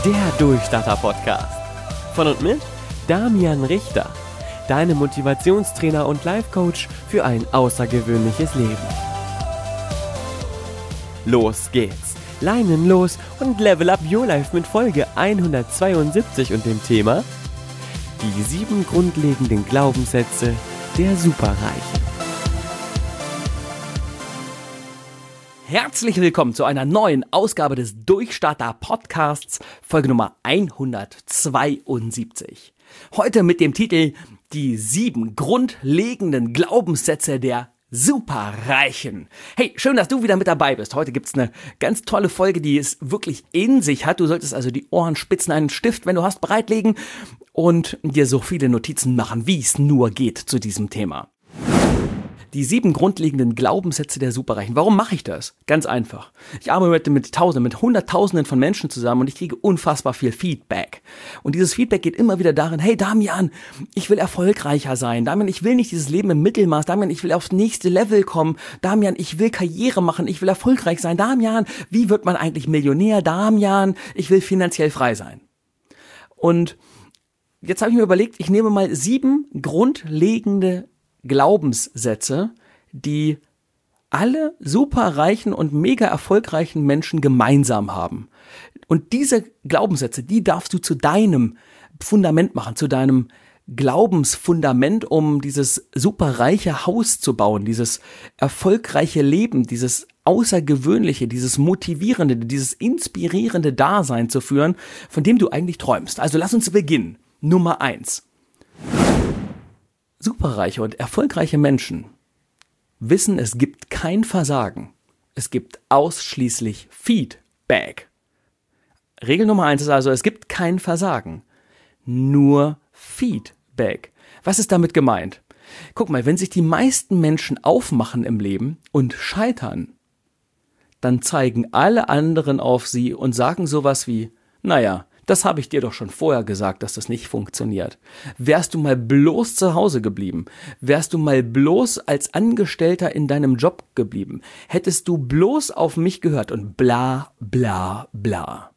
Der Durchstarter-Podcast. Von und mit Damian Richter, deinem Motivationstrainer und Life-Coach für ein außergewöhnliches Leben. Los geht's! Leinen los und level up your life mit Folge 172 und dem Thema die 7 grundlegenden Glaubenssätze der Superreichen. Herzlich willkommen zu einer neuen Ausgabe des Durchstarter-Podcasts, Folge Nummer 172. Heute mit dem Titel die 7 grundlegenden Glaubenssätze der Superreichen. Hey, schön, dass du wieder mit dabei bist. Heute gibt's eine ganz tolle Folge, die es wirklich in sich hat. Du solltest also die Ohrenspitzen, einen Stift, wenn du hast, bereitlegen und dir so viele Notizen machen, wie es nur geht zu diesem Thema. Die 7 grundlegenden Glaubenssätze der Superreichen. Warum mache ich das? Ganz einfach. Ich arbeite mit Hunderttausenden von Menschen zusammen und ich kriege unfassbar viel Feedback. Und dieses Feedback geht immer wieder darin, hey Damian, ich will erfolgreicher sein. Damian, ich will nicht dieses Leben im Mittelmaß. Damian, ich will aufs nächste Level kommen. Damian, ich will Karriere machen. Ich will erfolgreich sein. Damian, wie wird man eigentlich Millionär? Damian, ich will finanziell frei sein. Und jetzt habe ich mir überlegt, ich nehme mal 7 grundlegende Glaubenssätze, die alle superreichen und mega erfolgreichen Menschen gemeinsam haben. Und diese Glaubenssätze, die darfst du zu deinem Fundament machen, zu deinem Glaubensfundament, um dieses superreiche Haus zu bauen, dieses erfolgreiche Leben, dieses außergewöhnliche, dieses motivierende, dieses inspirierende Dasein zu führen, von dem du eigentlich träumst. Also lass uns beginnen. Nummer 1. Superreiche und erfolgreiche Menschen wissen, es gibt kein Versagen. Es gibt ausschließlich Feedback. Regel Nummer 1 ist also, es gibt kein Versagen. Nur Feedback. Was ist damit gemeint? Guck mal, wenn sich die meisten Menschen aufmachen im Leben und scheitern, dann zeigen alle anderen auf sie und sagen sowas wie, naja, das habe ich dir doch schon vorher gesagt, dass das nicht funktioniert. Wärst du mal bloß zu Hause geblieben, wärst du mal bloß als Angestellter in deinem Job geblieben, hättest du bloß auf mich gehört und bla bla bla.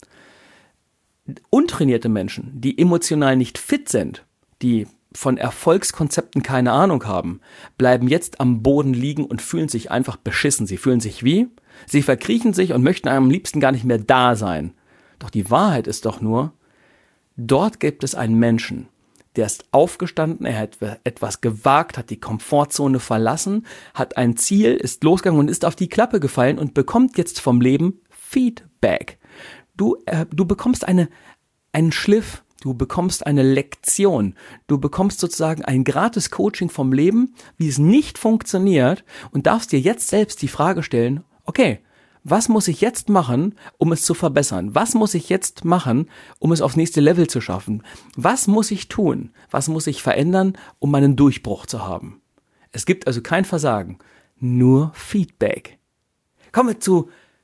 Untrainierte Menschen, die emotional nicht fit sind, die von Erfolgskonzepten keine Ahnung haben, bleiben jetzt am Boden liegen und fühlen sich einfach beschissen. Sie fühlen sich wie? Sie verkriechen sich und möchten am liebsten gar nicht mehr da sein. Doch die Wahrheit ist doch nur, dort gibt es einen Menschen, der ist aufgestanden, er hat etwas gewagt, hat die Komfortzone verlassen, hat ein Ziel, ist losgegangen und ist auf die Klappe gefallen und bekommt jetzt vom Leben Feedback. Du bekommst einen Schliff, du bekommst eine Lektion, du bekommst sozusagen ein gratis Coaching vom Leben, wie es nicht funktioniert und darfst dir jetzt selbst die Frage stellen, okay, was muss ich jetzt machen, um es zu verbessern? Was muss ich jetzt machen, um es aufs nächste Level zu schaffen? Was muss ich tun? Was muss ich verändern, um meinen Durchbruch zu haben? Es gibt also kein Versagen, nur Feedback. Kommen wir zu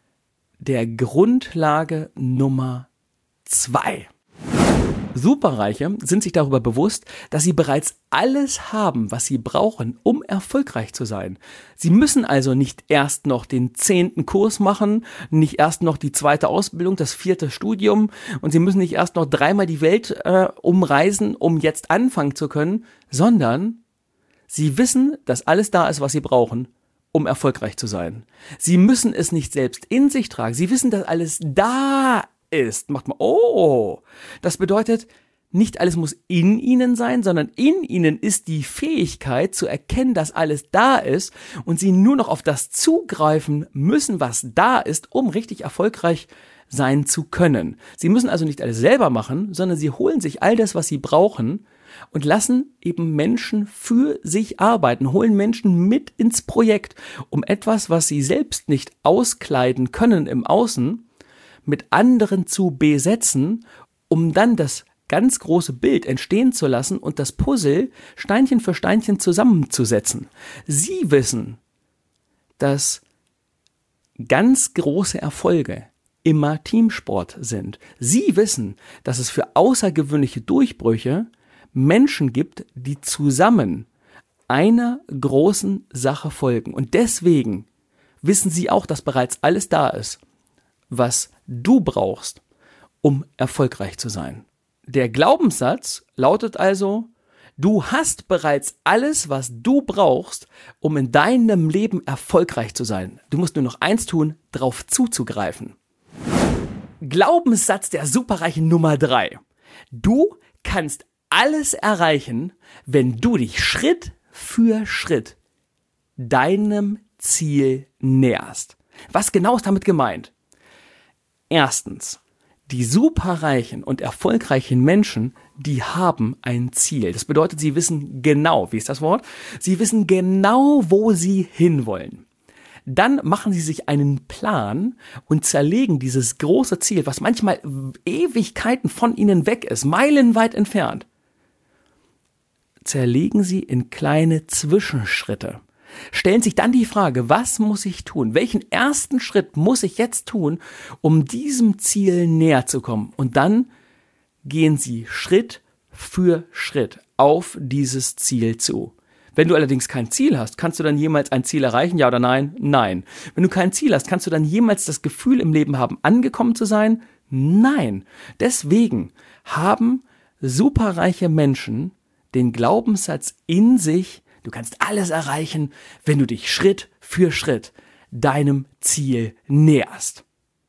der Grundlage Nummer 2. Superreiche sind sich darüber bewusst, dass sie bereits alles haben, was sie brauchen, um erfolgreich zu sein. Sie müssen also nicht erst noch den 10. Kurs machen, nicht erst noch die 2. Ausbildung, das 4. Studium und sie müssen nicht erst noch 3-mal die Welt umreisen, um jetzt anfangen zu können, sondern sie wissen, dass alles da ist, was sie brauchen, um erfolgreich zu sein. Sie müssen es nicht selbst in sich tragen. Sie wissen, dass alles da ist. Macht mal, oh, das bedeutet, nicht alles muss in ihnen sein, sondern in ihnen ist die Fähigkeit zu erkennen, dass alles da ist und sie nur noch auf das zugreifen müssen, was da ist, um richtig erfolgreich sein zu können. Sie müssen also nicht alles selber machen, sondern sie holen sich all das, was sie brauchen und lassen eben Menschen für sich arbeiten, holen Menschen mit ins Projekt, um etwas, was sie selbst nicht auskleiden können im Außen, mit anderen zu besetzen, um dann das ganz große Bild entstehen zu lassen und das Puzzle Steinchen für Steinchen zusammenzusetzen. Sie wissen, dass ganz große Erfolge immer Teamsport sind. Sie wissen, dass es für außergewöhnliche Durchbrüche Menschen gibt, die zusammen einer großen Sache folgen. Und deswegen wissen sie auch, dass bereits alles da ist, was du brauchst, um erfolgreich zu sein. Der Glaubenssatz lautet also, du hast bereits alles, was du brauchst, um in deinem Leben erfolgreich zu sein. Du musst nur noch eins tun, darauf zuzugreifen. Glaubenssatz der Superreichen Nummer 3. Du kannst alles erreichen, wenn du dich Schritt für Schritt deinem Ziel näherst. Was genau ist damit gemeint? Erstens, die superreichen und erfolgreichen Menschen, die haben ein Ziel. Das bedeutet, sie wissen genau, wie ist das Wort? Sie wissen genau, wo sie hinwollen. Dann machen sie sich einen Plan und zerlegen dieses große Ziel, was manchmal Ewigkeiten von ihnen weg ist, meilenweit entfernt, zerlegen sie in kleine Zwischenschritte. Stellen sich dann die Frage, was muss ich tun? Welchen ersten Schritt muss ich jetzt tun, um diesem Ziel näher zu kommen? Und dann gehen sie Schritt für Schritt auf dieses Ziel zu. Wenn du allerdings kein Ziel hast, kannst du dann jemals ein Ziel erreichen, ja oder nein? Nein. Wenn du kein Ziel hast, kannst du dann jemals das Gefühl im Leben haben, angekommen zu sein? Nein. Deswegen haben superreiche Menschen den Glaubenssatz in sich, du kannst alles erreichen, wenn du dich Schritt für Schritt deinem Ziel näherst.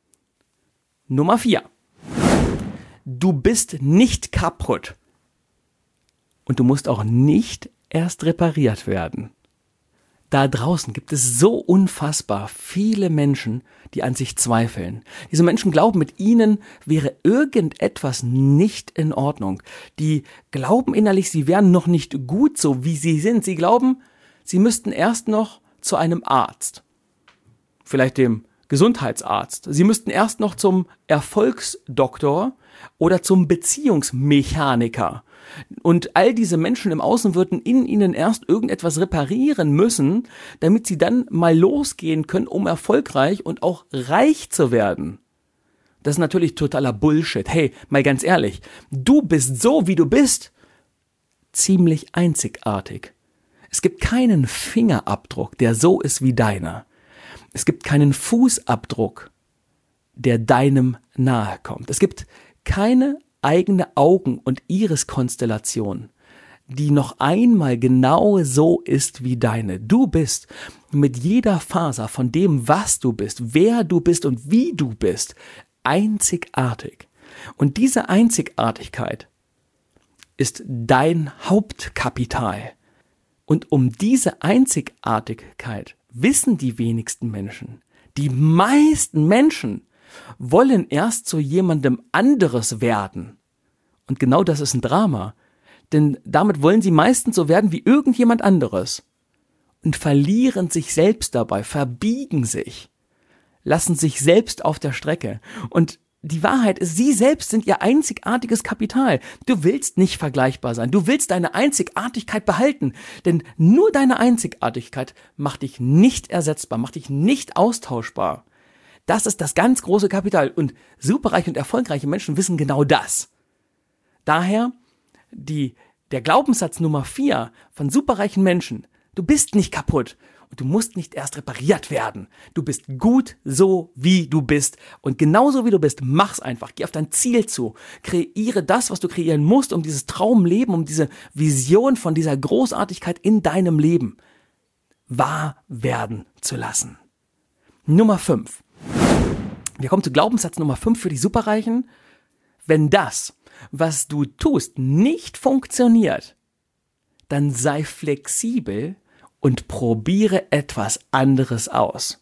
Nummer 4. Du bist nicht kaputt. Und du musst auch nicht erst repariert werden. Da draußen gibt es so unfassbar viele Menschen, die an sich zweifeln. Diese Menschen glauben, mit ihnen wäre irgendetwas nicht in Ordnung. Die glauben innerlich, sie wären noch nicht gut so, wie sie sind. Sie glauben, sie müssten erst noch zu einem Arzt. Vielleicht dem Gesundheitsarzt. Sie müssten erst noch zum Erfolgsdoktor oder zum Beziehungsmechaniker. Und all diese Menschen im Außen würden in ihnen erst irgendetwas reparieren müssen, damit sie dann mal losgehen können, um erfolgreich und auch reich zu werden. Das ist natürlich totaler Bullshit. Hey, mal ganz ehrlich, du bist so, wie du bist, ziemlich einzigartig. Es gibt keinen Fingerabdruck, der so ist wie deiner. Es gibt keinen Fußabdruck, der deinem nahe kommt. Es gibt keine eigene Augen- und Iris-Konstellation, die noch einmal genau so ist wie deine. Du bist mit jeder Faser von dem, was du bist, wer du bist und wie du bist, einzigartig. Und diese Einzigartigkeit ist dein Hauptkapital. Und um diese Einzigartigkeit wissen die wenigsten Menschen. Die meisten Menschen wollen erst zu jemandem anderes werden. Und genau das ist ein Drama. Denn damit wollen sie meistens so werden wie irgendjemand anderes. Und verlieren sich selbst dabei, verbiegen sich, lassen sich selbst auf der Strecke. Und die Wahrheit ist, sie selbst sind ihr einzigartiges Kapital. Du willst nicht vergleichbar sein. Du willst deine Einzigartigkeit behalten. Denn nur deine Einzigartigkeit macht dich nicht ersetzbar, macht dich nicht austauschbar. Das ist das ganz große Kapital. Und superreiche und erfolgreiche Menschen wissen genau das. Daher der Glaubenssatz Nummer 4 von superreichen Menschen: Du bist nicht kaputt und du musst nicht erst repariert werden. Du bist gut so, wie du bist. Und genauso wie du bist, mach's einfach. Geh auf dein Ziel zu. Kreiere das, was du kreieren musst, um dieses Traumleben, um diese Vision von dieser Großartigkeit in deinem Leben wahr werden zu lassen. Nummer 5. Wir kommen zu Glaubenssatz Nummer 5 für die Superreichen. Wenn das, was du tust, nicht funktioniert, dann sei flexibel und probiere etwas anderes aus.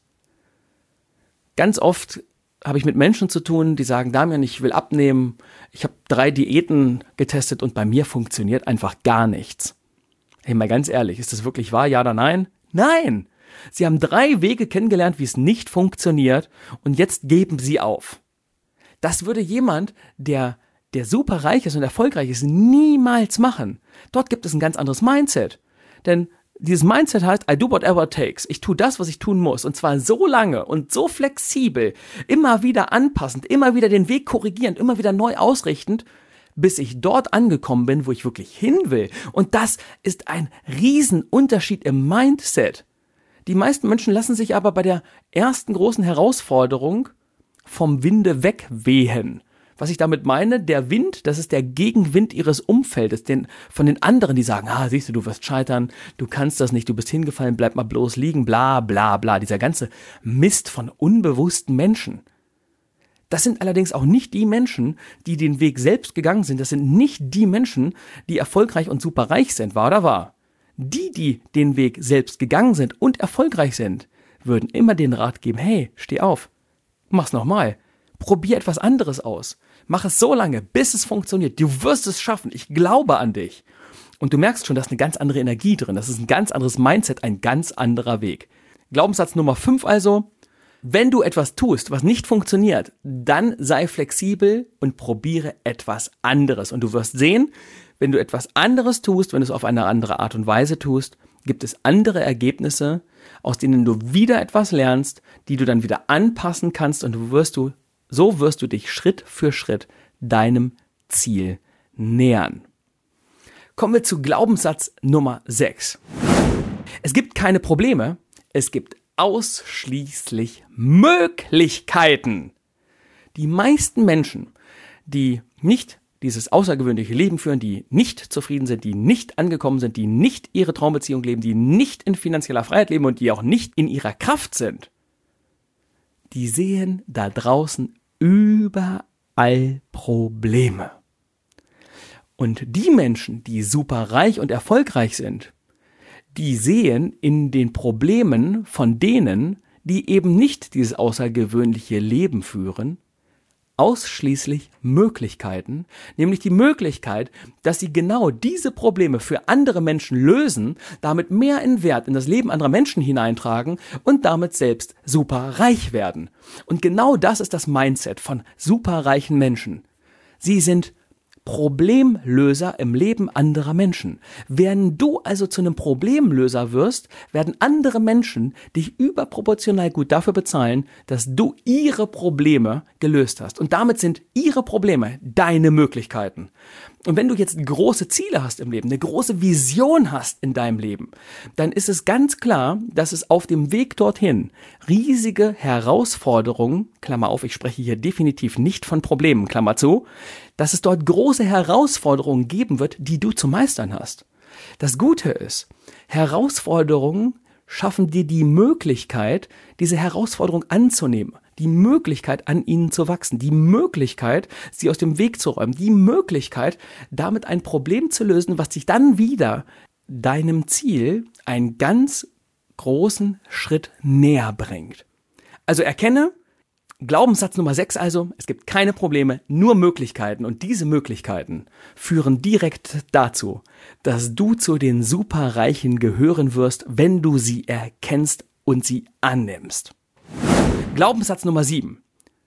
Ganz oft habe ich mit Menschen zu tun, die sagen: Damian, ich will abnehmen, ich habe 3 Diäten getestet und bei mir funktioniert einfach gar nichts. Hey, mal ganz ehrlich, ist das wirklich wahr, ja oder nein? Nein! Sie haben 3 Wege kennengelernt, wie es nicht funktioniert, und jetzt geben sie auf. Das würde jemand, der super reich ist und erfolgreich ist, niemals machen. Dort gibt es ein ganz anderes Mindset. Denn dieses Mindset heißt, I do whatever it takes. Ich tue das, was ich tun muss. Und zwar so lange und so flexibel, immer wieder anpassend, immer wieder den Weg korrigierend, immer wieder neu ausrichtend, bis ich dort angekommen bin, wo ich wirklich hin will. Und das ist ein Riesenunterschied im Mindset. Die meisten Menschen lassen sich aber bei der ersten großen Herausforderung vom Winde wegwehen. Was ich damit meine, der Wind, das ist der Gegenwind ihres Umfeldes, von den anderen, die sagen, siehst du, du wirst scheitern, du kannst das nicht, du bist hingefallen, bleib mal bloß liegen, bla bla bla, dieser ganze Mist von unbewussten Menschen. Das sind allerdings auch nicht die Menschen, die den Weg selbst gegangen sind, das sind nicht die Menschen, die erfolgreich und superreich sind, wahr oder wahr? Die den Weg selbst gegangen sind und erfolgreich sind, würden immer den Rat geben, hey, steh auf, mach's nochmal, probier etwas anderes aus. Mach es so lange, bis es funktioniert. Du wirst es schaffen. Ich glaube an dich. Und du merkst schon, da ist eine ganz andere Energie drin. Das ist ein ganz anderes Mindset, ein ganz anderer Weg. Glaubenssatz Nummer 5 also. Wenn du etwas tust, was nicht funktioniert, dann sei flexibel und probiere etwas anderes. Und du wirst sehen, wenn du etwas anderes tust, wenn du es auf eine andere Art und Weise tust, gibt es andere Ergebnisse, aus denen du wieder etwas lernst, die du dann wieder anpassen kannst und so wirst du dich Schritt für Schritt deinem Ziel nähern. Kommen wir zu Glaubenssatz Nummer 6. Es gibt keine Probleme, es gibt ausschließlich Möglichkeiten. Die meisten Menschen, die nicht dieses außergewöhnliche Leben führen, die nicht zufrieden sind, die nicht angekommen sind, die nicht ihre Traumbeziehung leben, die nicht in finanzieller Freiheit leben und die auch nicht in ihrer Kraft sind, die sehen da draußen überall Probleme. Und die Menschen, die super reich und erfolgreich sind, die sehen in den Problemen von denen, die eben nicht dieses außergewöhnliche Leben führen, ausschließlich Möglichkeiten, nämlich die Möglichkeit, dass sie genau diese Probleme für andere Menschen lösen, damit mehr in Wert in das Leben anderer Menschen hineintragen und damit selbst super reich werden. Und genau das ist das Mindset von superreichen Menschen. Sie sind Problemlöser im Leben anderer Menschen. Wenn du also zu einem Problemlöser wirst, werden andere Menschen dich überproportional gut dafür bezahlen, dass du ihre Probleme gelöst hast. Und damit sind ihre Probleme deine Möglichkeiten. Und wenn du jetzt große Ziele hast im Leben, eine große Vision hast in deinem Leben, dann ist es ganz klar, dass es auf dem Weg dorthin riesige Herausforderungen, Klammer auf, ich spreche hier definitiv nicht von Problemen, Klammer zu, dass es dort große Herausforderungen geben wird, die du zu meistern hast. Das Gute ist, Herausforderungen schaffen dir die Möglichkeit, diese Herausforderung anzunehmen, die Möglichkeit, an ihnen zu wachsen, die Möglichkeit, sie aus dem Weg zu räumen, die Möglichkeit, damit ein Problem zu lösen, was dich dann wieder deinem Ziel einen ganz großen Schritt näher bringt. Also erkenne, Glaubenssatz Nummer 6 also, es gibt keine Probleme, nur Möglichkeiten und diese Möglichkeiten führen direkt dazu, dass du zu den Superreichen gehören wirst, wenn du sie erkennst und sie annimmst. Glaubenssatz Nummer 7.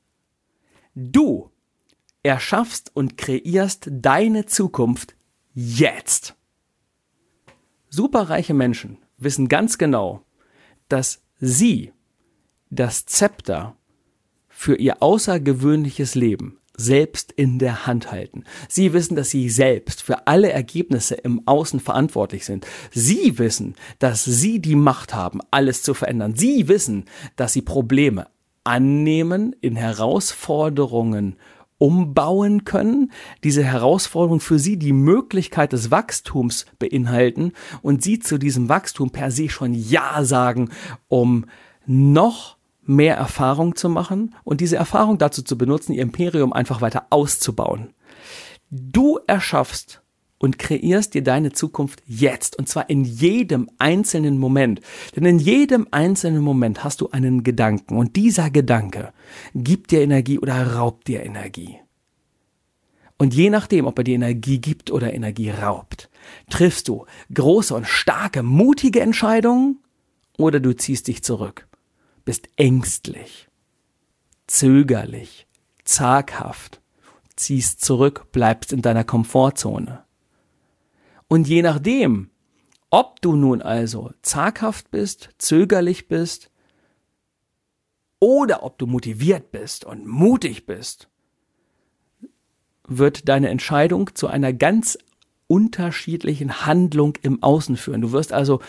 Du erschaffst und kreierst deine Zukunft jetzt. Superreiche Menschen wissen ganz genau, dass sie das Zepter für ihr außergewöhnliches Leben selbst in der Hand halten. Sie wissen, dass sie selbst für alle Ergebnisse im Außen verantwortlich sind. Sie wissen, dass sie die Macht haben, alles zu verändern. Sie wissen, dass sie Probleme annehmen, in Herausforderungen umbauen können, diese Herausforderungen für sie die Möglichkeit des Wachstums beinhalten und sie zu diesem Wachstum per se schon Ja sagen, um noch mehr Erfahrung zu machen und diese Erfahrung dazu zu benutzen, ihr Imperium einfach weiter auszubauen. Du erschaffst und kreierst dir deine Zukunft jetzt und zwar in jedem einzelnen Moment. Denn in jedem einzelnen Moment hast du einen Gedanken und dieser Gedanke gibt dir Energie oder raubt dir Energie. Und je nachdem, ob er dir Energie gibt oder Energie raubt, triffst du große und starke, mutige Entscheidungen oder du ziehst dich zurück. Bist ängstlich, zögerlich, zaghaft, ziehst zurück, bleibst in deiner Komfortzone. Und je nachdem, ob du nun also zaghaft bist, zögerlich bist oder ob du motiviert bist und mutig bist, wird deine Entscheidung zu einer ganz unterschiedlichen Handlung im Außen führen. Du wirst also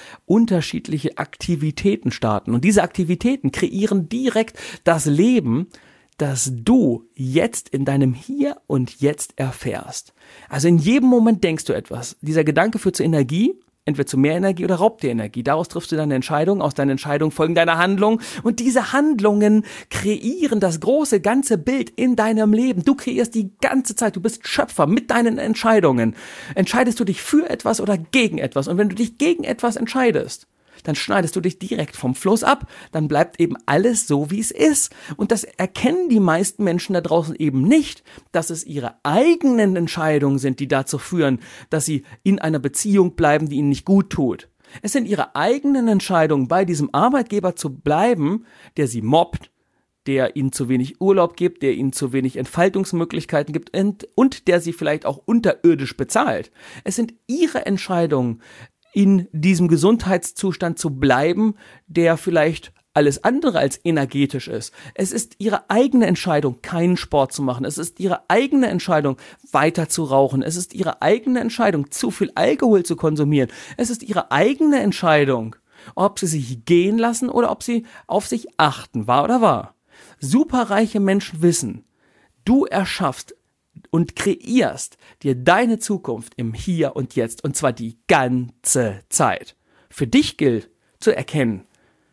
unterschiedliche Aktivitäten starten und diese Aktivitäten kreieren direkt das Leben, dass du jetzt in deinem Hier und Jetzt erfährst. Also in jedem Moment denkst du etwas. Dieser Gedanke führt zur Energie, entweder zu mehr Energie oder raubt dir Energie. Daraus triffst du deine Entscheidung, aus deiner Entscheidung folgen deine Handlungen und diese Handlungen kreieren das große ganze Bild in deinem Leben. Du kreierst die ganze Zeit, du bist Schöpfer mit deinen Entscheidungen. Entscheidest du dich für etwas oder gegen etwas? Und wenn du dich gegen etwas entscheidest, dann schneidest du dich direkt vom Fluss ab, dann bleibt eben alles so, wie es ist. Und das erkennen die meisten Menschen da draußen eben nicht, dass es ihre eigenen Entscheidungen sind, die dazu führen, dass sie in einer Beziehung bleiben, die ihnen nicht gut tut. Es sind ihre eigenen Entscheidungen, bei diesem Arbeitgeber zu bleiben, der sie mobbt, der ihnen zu wenig Urlaub gibt, der ihnen zu wenig Entfaltungsmöglichkeiten gibt und der sie vielleicht auch unterirdisch bezahlt. Es sind ihre Entscheidungen, in diesem Gesundheitszustand zu bleiben, der vielleicht alles andere als energetisch ist. Es ist ihre eigene Entscheidung, keinen Sport zu machen. Es ist ihre eigene Entscheidung, weiter zu rauchen. Es ist ihre eigene Entscheidung, zu viel Alkohol zu konsumieren. Es ist ihre eigene Entscheidung, ob sie sich gehen lassen oder ob sie auf sich achten, wahr oder wahr. Superreiche Menschen wissen, du erschaffst und kreierst dir deine Zukunft im Hier und Jetzt, und zwar die ganze Zeit. Für dich gilt zu erkennen,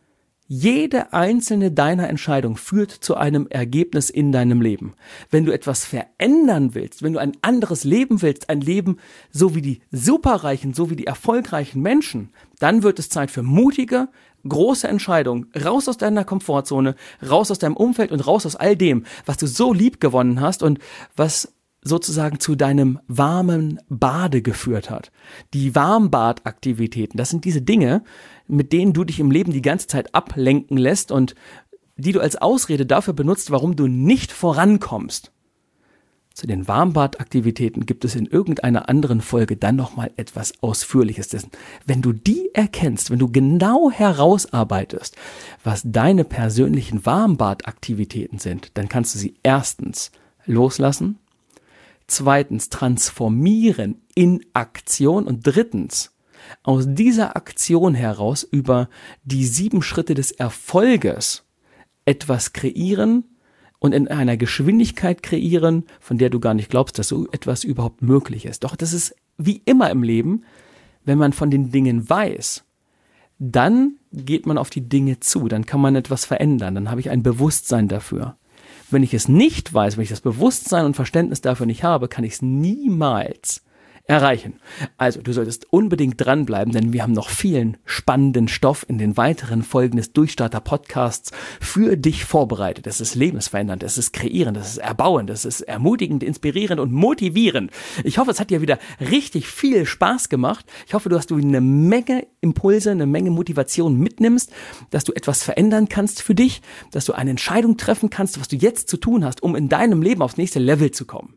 jede einzelne deiner Entscheidungen führt zu einem Ergebnis in deinem Leben. Wenn du etwas verändern willst, wenn du ein anderes Leben willst, ein Leben so wie die Superreichen, so wie die erfolgreichen Menschen, dann wird es Zeit für mutige, große Entscheidungen, raus aus deiner Komfortzone, raus aus deinem Umfeld und raus aus all dem, was du so lieb gewonnen hast und was sozusagen zu deinem warmen Bade geführt hat. Die Warmbadaktivitäten, das sind diese Dinge, mit denen du dich im Leben die ganze Zeit ablenken lässt und die du als Ausrede dafür benutzt, warum du nicht vorankommst. Zu den Warmbadaktivitäten gibt es in irgendeiner anderen Folge dann nochmal etwas Ausführliches. Wenn du die erkennst, wenn du genau herausarbeitest, was deine persönlichen Warmbadaktivitäten sind, dann kannst du sie erstens loslassen, zweitens transformieren in Aktion und drittens aus dieser Aktion heraus über die 7 Schritte des Erfolges etwas kreieren und in einer Geschwindigkeit kreieren, von der du gar nicht glaubst, dass so etwas überhaupt möglich ist. Doch das ist wie immer im Leben, wenn man von den Dingen weiß, dann geht man auf die Dinge zu, dann kann man etwas verändern, dann habe ich ein Bewusstsein dafür. Wenn ich es nicht weiß, wenn ich das Bewusstsein und Verständnis dafür nicht habe, kann ich es niemals erreichen. Also, du solltest unbedingt dranbleiben, denn wir haben noch vielen spannenden Stoff in den weiteren Folgen des Durchstarter-Podcasts für dich vorbereitet. Es ist lebensverändernd, es ist kreierend, es ist erbauend, es ist ermutigend, inspirierend und motivierend. Ich hoffe, es hat dir wieder richtig viel Spaß gemacht. Ich hoffe, du hast eine Menge Impulse, eine Menge Motivation mitnimmst, dass du etwas verändern kannst für dich, dass du eine Entscheidung treffen kannst, was du jetzt zu tun hast, um in deinem Leben aufs nächste Level zu kommen.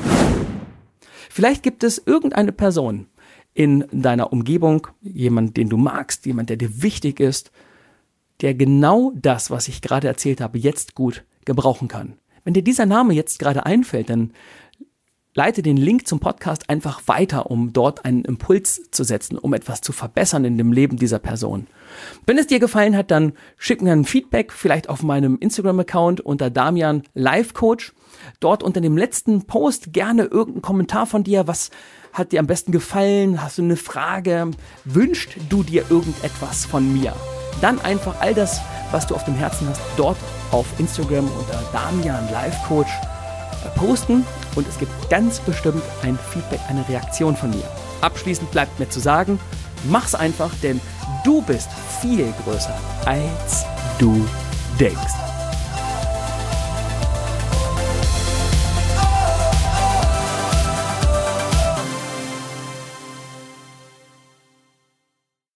Vielleicht gibt es irgendeine Person in deiner Umgebung, jemand, den du magst, jemand, der dir wichtig ist, der genau das, was ich gerade erzählt habe, jetzt gut gebrauchen kann. Wenn dir dieser Name jetzt gerade einfällt, dann leite den Link zum Podcast einfach weiter, um dort einen Impuls zu setzen, um etwas zu verbessern in dem Leben dieser Person. Wenn es dir gefallen hat, dann schick mir ein Feedback, vielleicht auf meinem Instagram-Account unter Damian Life Coach. Dort unter dem letzten Post gerne irgendeinen Kommentar von dir. Was hat dir am besten gefallen? Hast du eine Frage? Wünschst du dir irgendetwas von mir? Dann einfach all das, was du auf dem Herzen hast, dort auf Instagram unter Damian Life Coach posten und es gibt ganz bestimmt ein Feedback, eine Reaktion von mir. Abschließend bleibt mir zu sagen, mach's einfach, denn du bist viel größer, als du denkst.